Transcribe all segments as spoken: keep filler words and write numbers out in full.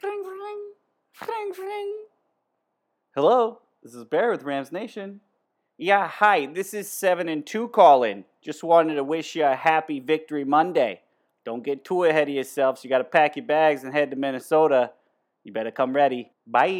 Fring, fring, fring, fring. Hello, this is Bear with Rams Nation. Yeah, hi, this is seven and two calling. Just wanted to wish you a happy Victory Monday. Don't get too ahead of yourselves. You got to pack your bags and head to Minnesota. You better come ready.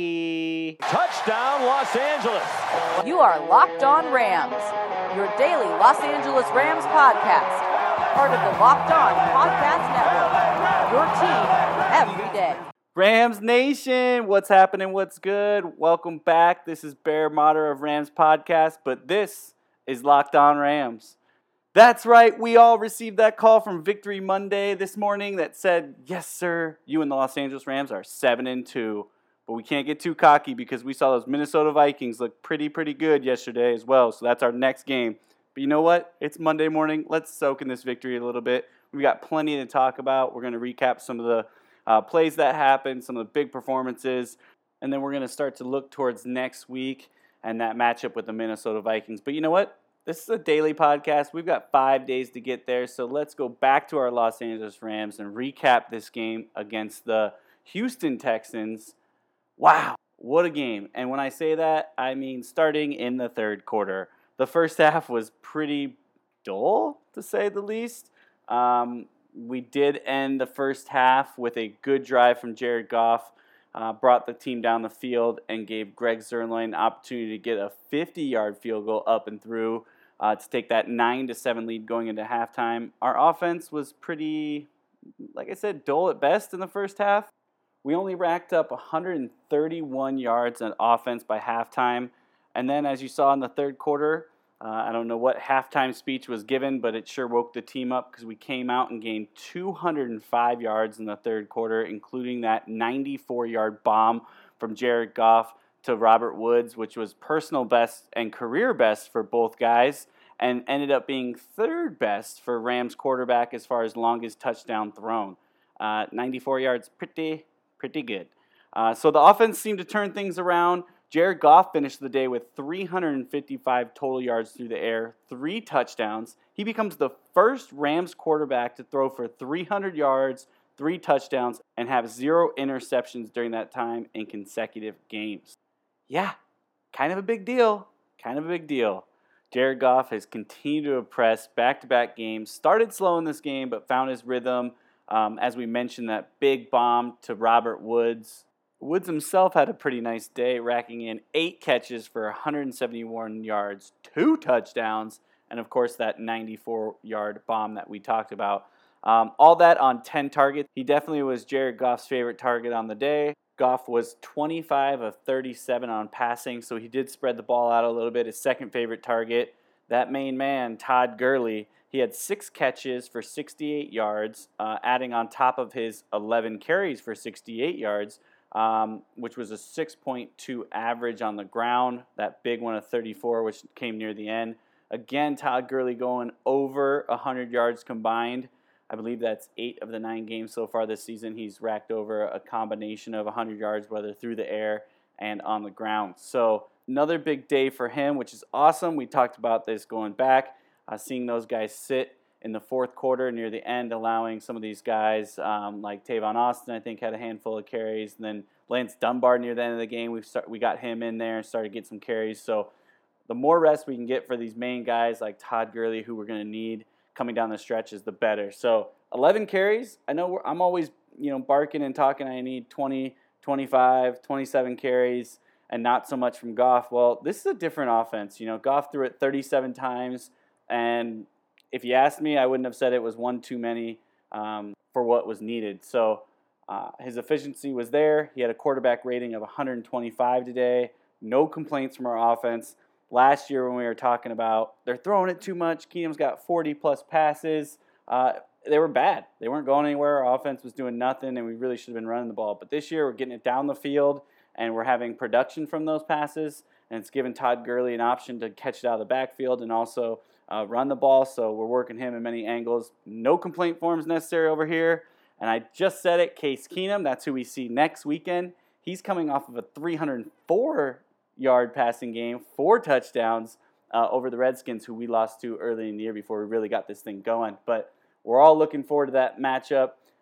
Bye. Touchdown, Los Angeles. You are Locked On Rams, your daily Los Angeles Rams podcast. Part of the Locked On Podcast Network, your team every day. Rams Nation, what's happening? What's good? Welcome back. This is Bear, moderator of Rams Podcast, but this is Locked On Rams. That's right, we all received that call from Victory Monday this morning that said, yes, sir, you and the Los Angeles Rams are seven and two. But we can't get too cocky because we saw those Minnesota Vikings look pretty, pretty good yesterday as well. So that's our next game. But you know what? It's Monday morning. Let's soak in this victory a little bit. We've got plenty to talk about. We're going to recap some of the Uh, plays that happened, some of the big performances, and then we're going to start to look towards next week and that matchup with the Minnesota Vikings. But you know what? This is a daily podcast. We've got five days to get there, so let's go back to our Los Angeles Rams and recap this game against the Houston Texans. Wow, what a game. And when I say that, I mean starting in the third quarter. The first half was pretty dull, to say the least. Um... We did end the first half with a good drive from Jared Goff, uh, brought the team down the field and gave Greg Zuerlein an opportunity to get a fifty-yard field goal up and through uh, to take that nine to seven lead going into halftime. Our offense was pretty, like I said, dull at best in the first half. We only racked up one hundred thirty-one yards on offense by halftime. And then as you saw in the third quarter, Uh, I don't know what halftime speech was given, but it sure woke the team up because we came out and gained two hundred five yards in the third quarter, including that ninety-four-yard bomb from Jared Goff to Robert Woods, which was personal best and career best for both guys, and ended up being third best for Rams quarterback as far as longest touchdown thrown. Uh, ninety-four yards, pretty, pretty good. Uh, so the offense seemed to turn things around. Jared Goff finished the day with three hundred fifty-five total yards through the air, three touchdowns. He becomes the first Rams quarterback to throw for three hundred yards, three touchdowns, and have zero interceptions during that time in consecutive games. Yeah, kind of a big deal. Kind of a big deal. Jared Goff has continued to impress back-to-back games. Started slow in this game, but found his rhythm. Um, as we mentioned, that big bomb to Robert Woods. Woods himself had a pretty nice day, racking in eight catches for one hundred seventy-one yards, two touchdowns, and of course that ninety-four-yard bomb that we talked about. Um, all that on ten targets. He definitely was Jared Goff's favorite target on the day. Goff was twenty-five of thirty-seven on passing, so he did spread the ball out a little bit. His second favorite target, that main man, Todd Gurley, he had six catches for sixty-eight yards, uh, adding on top of his eleven carries for sixty-eight yards. Um, which was a six point two average on the ground. That big one of thirty-four, which came near the end. Again, Todd Gurley going over one hundred yards combined. I believe that's eight of the nine games so far this season. He's racked over a combination of one hundred yards, whether through the air and on the ground. So another big day for him, which is awesome. We talked about this going back, uh, seeing those guys sit in the fourth quarter near the end, allowing some of these guys um, like Tavon Austin, I think, had a handful of carries. And then Lance Dunbar near the end of the game, we start, we got him in there and started to get some carries. So the more rest we can get for these main guys like Todd Gurley, who we're going to need coming down the stretch, is the better. So eleven carries. I know we're, I'm always you know barking and talking I need twenty, twenty-five, twenty-seven carries and not so much from Goff. Well, this is a different offense. You know, Goff threw it thirty-seven times, and if you asked me, I wouldn't have said it was one too many um, for what was needed. So uh, his efficiency was there. He had a quarterback rating of one hundred twenty-five today. No complaints from our offense. Last year when we were talking about they're throwing it too much, Keenum's got forty-plus passes. Uh, they were bad. They weren't going anywhere. Our offense was doing nothing, and we really should have been running the ball. But this year we're getting it down the field, and we're having production from those passes, and it's given Todd Gurley an option to catch it out of the backfield and also Uh, run the ball, so we're working him in many angles. No complaint forms necessary over here. And I just said it, Case Keenum, that's who we see next weekend. He's coming off of a three hundred four-yard passing game, four touchdowns uh, over the Redskins, who we lost to early in the year before we really got this thing going. But we're all looking forward to that matchup.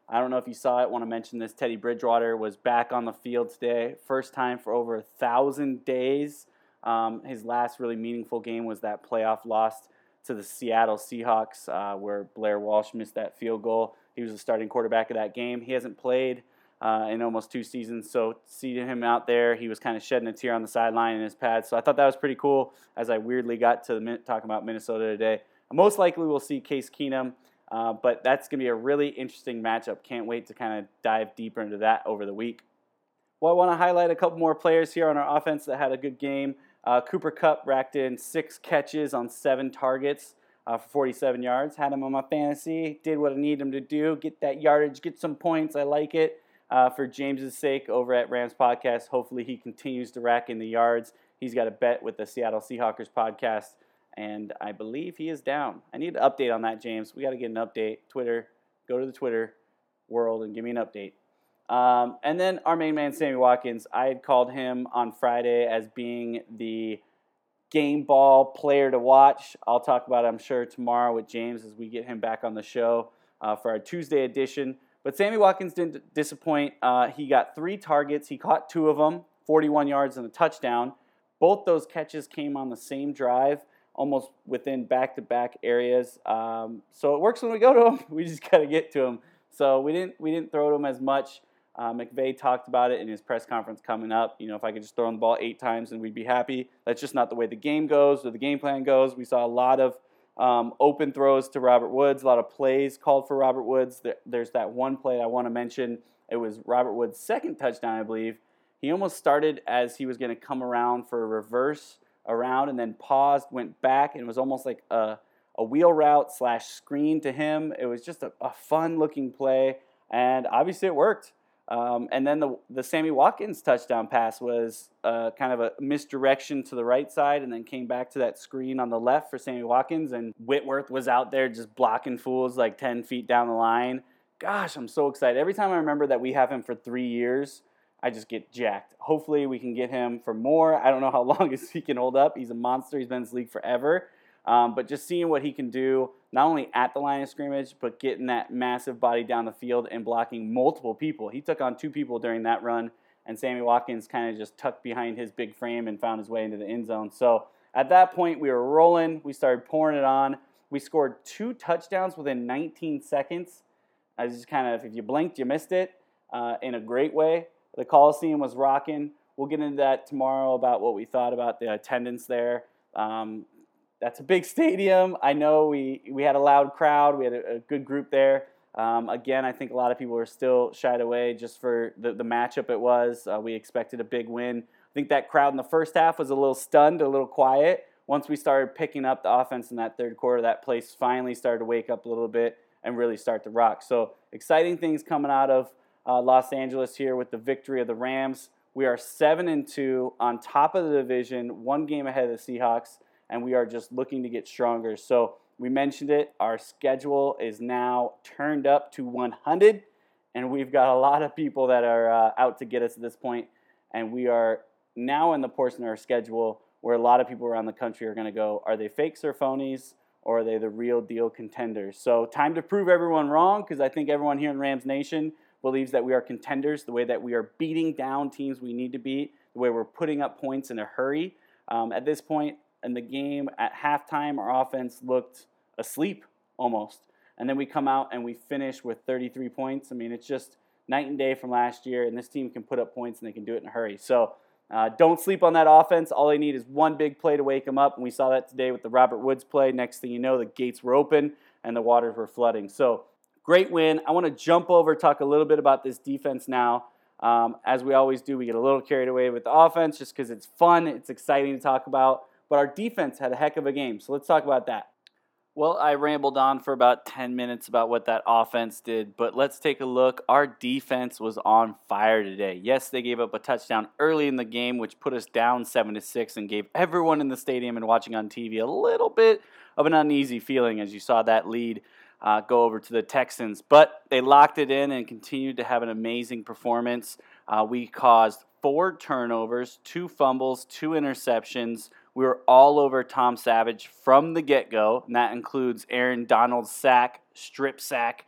I don't know if you saw it. I want to mention this. Teddy Bridgewater was back on the field today. First time for over a thousand days. Um, his last really meaningful game was that playoff loss to the Seattle Seahawks uh, where Blair Walsh missed that field goal. He was the starting quarterback of that game. He hasn't played uh, in almost two seasons, so seeing him out there, he was kind of shedding a tear on the sideline in his pads. So I thought that was pretty cool as I weirdly got to the, talking about Minnesota today. Most likely we'll see Case Keenum, uh, but that's going to be a really interesting matchup. Can't wait to kind of dive deeper into that over the week. Well, I want to highlight a couple more players here on our offense that had a good game. Uh, Cooper Kupp racked in six catches on seven targets uh, for forty-seven yards. Had him on my fantasy. Did what I need him to do. Get that yardage. Get some points. I like it. Uh, for James's sake over at Rams Podcast, hopefully he continues to rack in the yards. He's got a bet with the Seattle Seahawkers podcast, and I believe he is down. I need an update on that, James. We got to get an update. Twitter, go to the Twitter world and give me an update. Um, and then our main man, Sammy Watkins, I had called him on Friday as being the game ball player to watch. I'll talk about it, I'm sure, tomorrow with James as we get him back on the show uh, for our Tuesday edition. But Sammy Watkins didn't disappoint. Uh, he got three targets. He caught two of them, forty-one yards and a touchdown. Both those catches came on the same drive, almost within back-to-back areas. Um, so it works when we go to him. We just got to get to him. So we didn't we didn't throw to him as much. Uh, McVay talked about it in his press conference coming up. You know, if I could just throw him the ball eight times and we'd be happy. That's just not the way the game goes or the game plan goes. We saw a lot of um, open throws to Robert Woods, a lot of plays called for Robert Woods. There, there's that one play I want to mention. It was Robert Woods' second touchdown, I believe. He almost started as he was going to come around for a reverse around and then paused, went back, and it was almost like a, a wheel route slash screen to him. It was just a, a fun-looking play, and obviously it worked. Um, and then the the Sammy Watkins touchdown pass was uh, kind of a misdirection to the right side and then came back to that screen on the left for Sammy Watkins. And Whitworth was out there just blocking fools like ten feet down the line. Gosh, I'm so excited. Every time I remember that we have him for three years, I just get jacked. Hopefully we can get him for more. I don't know how long he can hold up. He's a monster. He's been in this league forever. Um, but just seeing what he can do, not only at the line of scrimmage, but getting that massive body down the field and blocking multiple people. He took on two people during that run, and Sammy Watkins kind of just tucked behind his big frame and found his way into the end zone. So at that point, we were rolling. We started pouring it on. We scored two touchdowns within nineteen seconds. I just kind of, if you blinked, you missed it uh, in a great way. The Coliseum was rocking. We'll get into that tomorrow about what we thought about the attendance there. Um, That's a big stadium. I know we, we had a loud crowd. We had a, a good group there. Um, again, I think a lot of people were still shied away just for the, the matchup it was. Uh, we expected a big win. I think that crowd in the first half was a little stunned, a little quiet. Once we started picking up the offense in that third quarter, that place finally started to wake up a little bit and really start to rock. So exciting things coming out of uh, Los Angeles here with the victory of the Rams. We are seven and two on top of the division, one game ahead of the Seahawks, and we are just looking to get stronger. So we mentioned it, our schedule is now turned up to one hundred, and we've got a lot of people that are uh, out to get us at this point, and we are now in the portion of our schedule where a lot of people around the country are going to go, are they fakes or phonies, or are they the real deal contenders? So time to prove everyone wrong, because I think everyone here in Rams Nation believes that we are contenders, the way that we are beating down teams we need to beat, the way we're putting up points in a hurry. Um, at this point, in the game, at halftime, our offense looked asleep almost. And then we come out and we finish with thirty-three points. I mean, it's just night and day from last year, and this team can put up points and they can do it in a hurry. So uh, don't sleep on that offense. All they need is one big play to wake them up, and we saw that today with the Robert Woods play. Next thing you know, the gates were open and the waters were flooding. So great win. I want to jump over, talk a little bit about this defense now. Um, as we always do, we get a little carried away with the offense just because it's fun, it's exciting to talk about. But our defense had a heck of a game, so let's talk about that. Well, I rambled on for about ten minutes about what that offense did, but let's take a look. Our defense was on fire today. Yes, they gave up a touchdown early in the game, which put us down seven to six and gave everyone in the stadium and watching on T V a little bit of an uneasy feeling as you saw that lead uh, go over to the Texans. But they locked it in and continued to have an amazing performance. Uh, we caused four turnovers, two fumbles, two interceptions. We were all over Tom Savage from the get-go, and that includes Aaron Donald's sack, strip sack,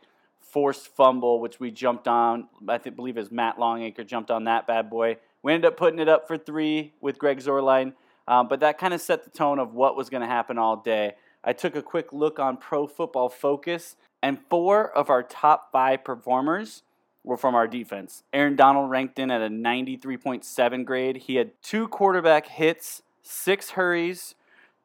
forced fumble, which we jumped on. I think, believe it was Matt Longacre jumped on that bad boy. We ended up putting it up for three with Greg Zuerlein, um, but that kind of set the tone of what was going to happen all day. I took a quick look on Pro Football Focus, and four of our top five performers were from our defense. Aaron Donald ranked in at a ninety-three point seven grade. He had two quarterback hits, six hurries,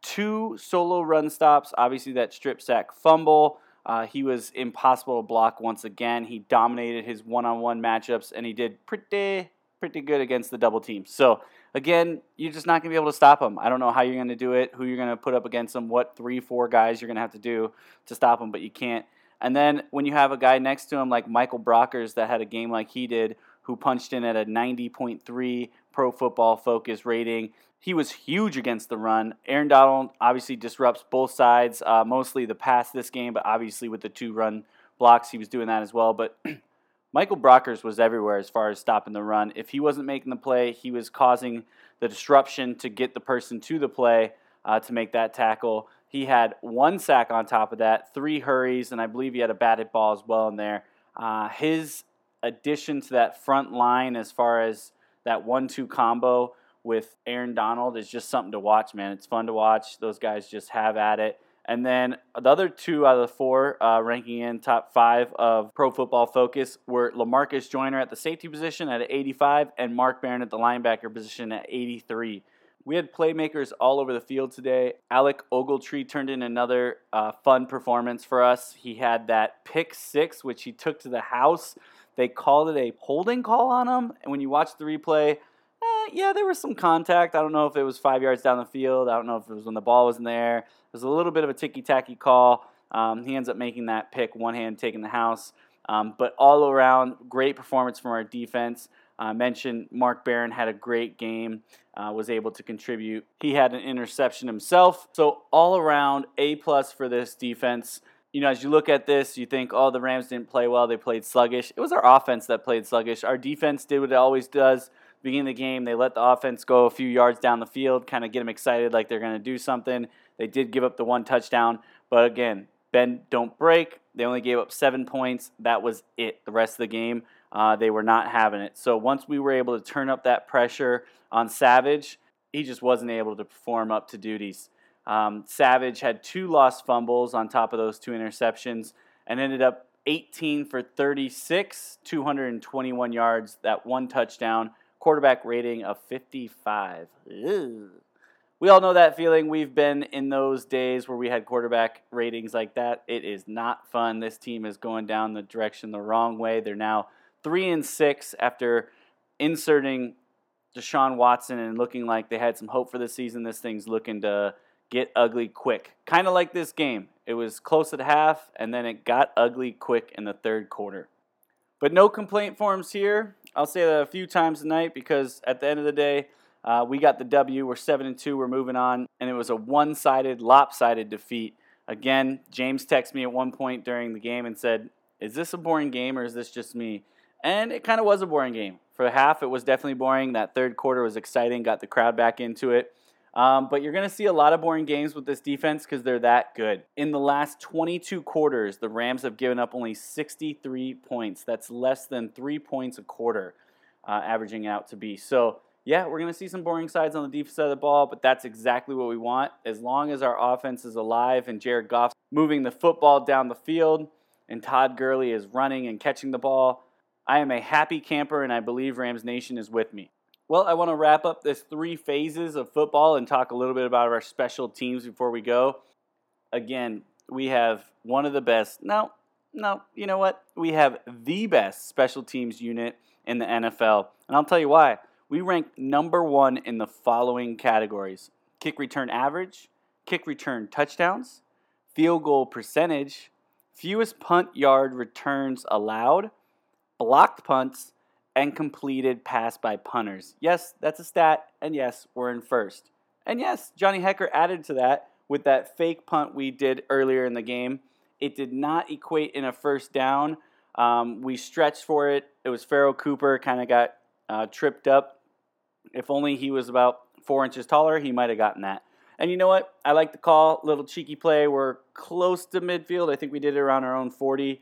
two solo run stops, obviously that strip sack fumble. Uh, he was impossible to block once again. He dominated his one-on-one matchups, and he did pretty, pretty good against the double team. So, again, you're just not going to be able to stop him. I don't know how you're going to do it, who you're going to put up against him, what three, four guys you're going to have to do to stop him, but you can't. And then when you have a guy next to him like Michael Brockers that had a game like he did, who punched in at a ninety point three Pro Football Focus rating, he was huge against the run. Aaron Donald obviously disrupts both sides, uh, mostly the pass this game, but obviously with the two run blocks, he was doing that as well. But Michael Brockers was everywhere as far as stopping the run. If he wasn't making the play, he was causing the disruption to get the person to the play uh, to make that tackle. He had one sack on top of that, three hurries, and I believe he had a batted ball as well in there. Uh, his addition to that front line as far as that one two combo with Aaron Donald is just something to watch, man. It's fun to watch. Those guys just have at it. And then the other two out of the four uh, ranking in top five of Pro Football Focus were LaMarcus Joyner at the safety position at eighty-five and Mark Barron at the linebacker position at eighty-three. We had playmakers all over the field today. Alec Ogletree turned in another uh, fun performance for us. He had that pick six, which he took to the house. They called it a holding call on him. And when you watch the replay, eh, yeah, there was some contact. I don't know if it was five yards down the field. I don't know if it was when the ball was in there. It was a little bit of a ticky-tacky call. Um, he ends up making that pick, one hand taking the house. Um, but all around, great performance from our defense. I uh, mentioned Mark Barron had a great game, uh, was able to contribute. He had an interception himself. So all around, A-plus for this defense. You know, as you look at this, you think, oh, the Rams didn't play well. They played sluggish. It was our offense that played sluggish. Our defense did what it always does. Beginning of the game, they let the offense go a few yards down the field, kind of get them excited like they're going to do something. They did give up the one touchdown. But again, bend, don't break. They only gave up seven points. That was it. The rest of the game, uh, they were not having it. So once we were able to turn up that pressure on Savage, he just wasn't able to perform up to duties. Um, Savage had two lost fumbles on top of those two interceptions and ended up eighteen for thirty-six, two hundred twenty-one yards, that one touchdown, quarterback rating of fifty-five. Ugh. We all know that feeling. We've been in those days where we had quarterback ratings like that. It is not fun. This team is going down the direction the wrong way. They're now three and six after inserting Deshaun Watson and looking like they had some hope for the season. This thing's looking to get ugly quick. Kind of like this game. It was close at half, and then it got ugly quick in the third quarter. But no complaint forms here. I'll say that a few times tonight because at the end of the day, Uh, we got the W. We're seven and two. We're moving on. And it was a one-sided, lopsided defeat. Again, James texted me at one point during the game and said, is this a boring game or is this just me? And it kind of was a boring game. For half, it was definitely boring. That third quarter was exciting, got the crowd back into it. Um, but you're going to see a lot of boring games with this defense because they're that good. In the last twenty-two quarters, the Rams have given up only sixty-three points. That's less than three points a quarter, uh, averaging out to be. So, yeah, we're going to see some boring sides on the defense side of the ball, but that's exactly what we want. As long as our offense is alive and Jared Goff's moving the football down the field and Todd Gurley is running and catching the ball, I am a happy camper, and I believe Rams Nation is with me. Well, I want to wrap up this three phases of football and talk a little bit about our special teams before we go. Again, we have one of the best. No, no, you know what? We have the best special teams unit in the N F L, and I'll tell you why. We rank number one in the following categories: kick return average, kick return touchdowns, field goal percentage, fewest punt yard returns allowed, blocked punts, and completed pass by punters. Yes, that's a stat, and yes, we're in first. And yes, Johnny Hekker added to that with that fake punt we did earlier in the game. It did not equate in a first down. Um, we stretched for it. It was Pharaoh Cooper, kind of got uh, tripped up. If only he was about four inches taller, he might have gotten that. And you know what? I like the call. Little cheeky play. We're close to midfield. I think we did it around our own forty.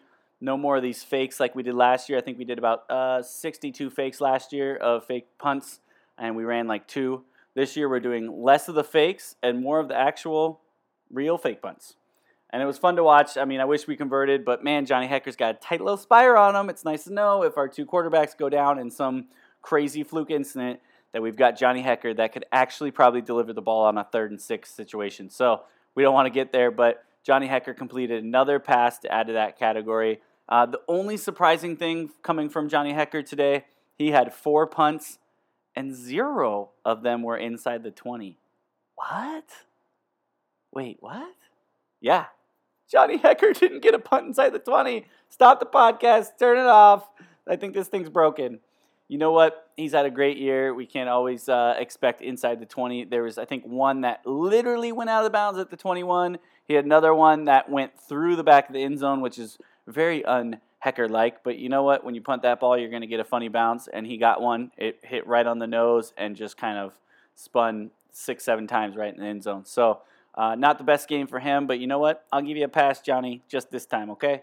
No more of these fakes like we did last year. I think we did about uh, sixty-two fakes last year of fake punts, and we ran like two. This year we're doing less of the fakes and more of the actual real fake punts. And it was fun to watch. I mean, I wish we converted, but man, Johnny Hecker's got a tight little spire on him. It's nice to know if our two quarterbacks go down in some crazy fluke incident that we've got Johnny Hecker that could actually probably deliver the ball on a third and six situation. So we don't want to get there, but Johnny Hecker completed another pass to add to that category. Uh, the only surprising thing coming from Johnny Hecker today, he had four punts, and zero of them were inside the twenty. What? Wait, what? Yeah. Johnny Hecker didn't get a punt inside the twenty. Stop the podcast. Turn it off. I think this thing's broken. You know what? He's had a great year. We can't always uh, expect inside the twenty. There was, I think, one that literally went out of bounds at the twenty-one. He had another one that went through the back of the end zone, which is very un-Hecker-like. But you know what? When you punt that ball, you're going to get a funny bounce. And he got one. It hit right on the nose and just kind of spun six, seven times right in the end zone. So uh, not the best game for him. But you know what? I'll give you a pass, Johnny, just this time, okay?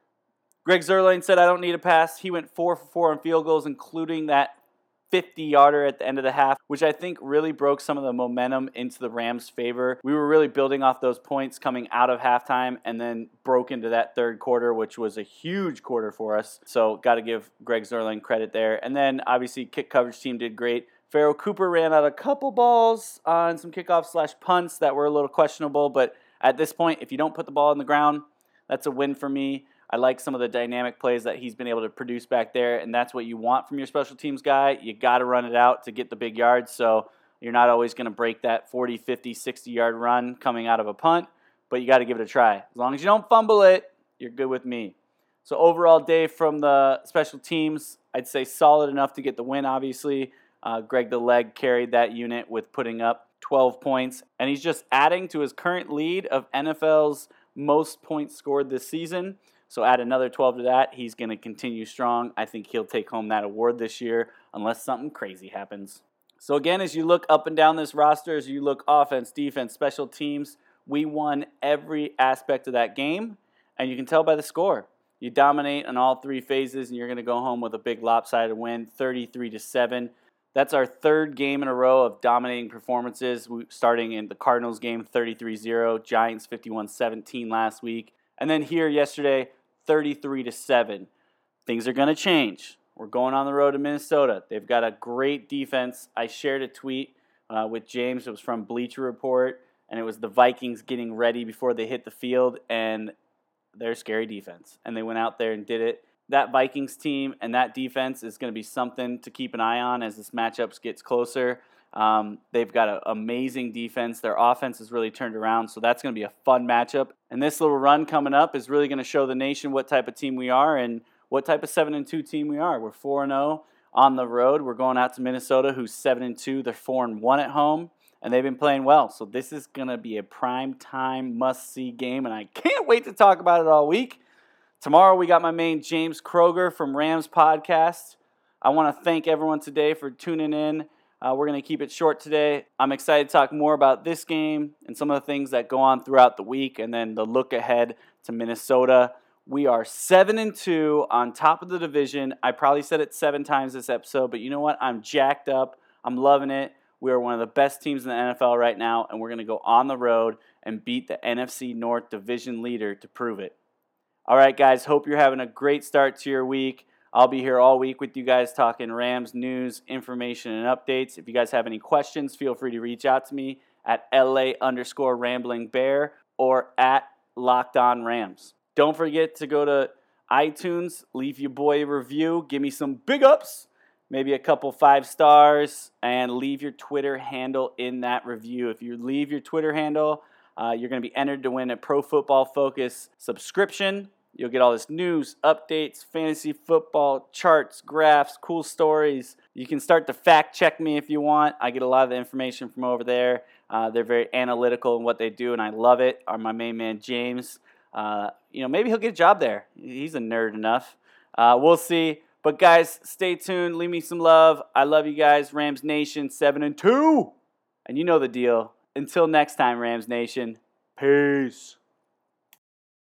Greg Zuerlein said, I don't need a pass. He went four for four on field goals, including that fifty-yarder at the end of the half, which I think really broke some of the momentum into the Rams' favor. We were really building off those points coming out of halftime and then broke into that third quarter, which was a huge quarter for us. So got to give Greg Zuerlein credit there. And then, obviously, kick coverage team did great. Pharaoh Cooper ran out a couple balls on some kickoffs slash punts that were a little questionable, but at this point, if you don't put the ball on the ground, that's a win for me. I like some of the dynamic plays that he's been able to produce back there, and that's what you want from your special teams guy. You got to run it out to get the big yards, so you're not always going to break that forty, fifty, sixty-yard run coming out of a punt, but you got to give it a try. As long as you don't fumble it, you're good with me. So overall day from the special teams, I'd say solid enough to get the win, obviously. Uh, Greg the Leg carried that unit with putting up twelve points, and he's just adding to his current lead of N F L's most points scored this season. So add another twelve to that, he's going to continue strong. I think he'll take home that award this year unless something crazy happens. So again, as you look up and down this roster, as you look offense, defense, special teams, we won every aspect of that game, and you can tell by the score. You dominate on all three phases, and you're going to go home with a big lopsided win, thirty-three to seven. That's our third game in a row of dominating performances, starting in the Cardinals game, thirty-three zero, Giants fifty-one seventeen last week. And then here yesterday, thirty-three to seven. Things are going to change. We're going on the road to Minnesota. They've got a great defense. I shared a tweet uh, with James. It was from Bleacher Report, and it was the Vikings getting ready before they hit the field, and they're a scary defense. And they went out there and did it. That Vikings team and that defense is going to be something to keep an eye on as this matchup gets closer. Um, they've got an amazing defense. Their offense has really turned around, so that's going to be a fun matchup. And this little run coming up is really going to show the nation what type of team we are and what type of seven and two team we are. We're four and oh on the road. We're going out to Minnesota, who's seven and two. They're four and one at home, and they've been playing well. So this is going to be a prime-time, must-see game, and I can't wait to talk about it all week. Tomorrow we got my main James Kroger from Rams Podcast. I want to thank everyone today for tuning in. Uh, we're going to keep it short today. I'm excited to talk more about this game and some of the things that go on throughout the week, and then the look ahead to Minnesota. We are seven and two on top of the division. I probably said it seven times this episode, but you know what? I'm jacked up. I'm loving it. We are one of the best teams in the N F L right now, and we're going to go on the road and beat the N F C North division leader to prove it. All right, guys, hope you're having a great start to your week. I'll be here all week with you guys talking Rams news, information, and updates. If you guys have any questions, feel free to reach out to me at LA underscore Rambling Bear or at Locked On Rams. Don't forget to go to iTunes, leave your boy a review, give me some big ups, maybe a couple five stars, and leave your Twitter handle in that review. If you leave your Twitter handle, uh, you're going to be entered to win a Pro Football Focus subscription. You'll get all this news, updates, fantasy football, charts, graphs, cool stories. You can start to fact check me if you want. I get a lot of the information from over there. Uh, they're very analytical in what they do, and I love it. Or my main man, James. Uh, you know, maybe he'll get a job there. He's a nerd enough. Uh, we'll see. But, guys, stay tuned. Leave me some love. I love you guys. Rams Nation, seven and two. And you know the deal. Until next time, Rams Nation. Peace.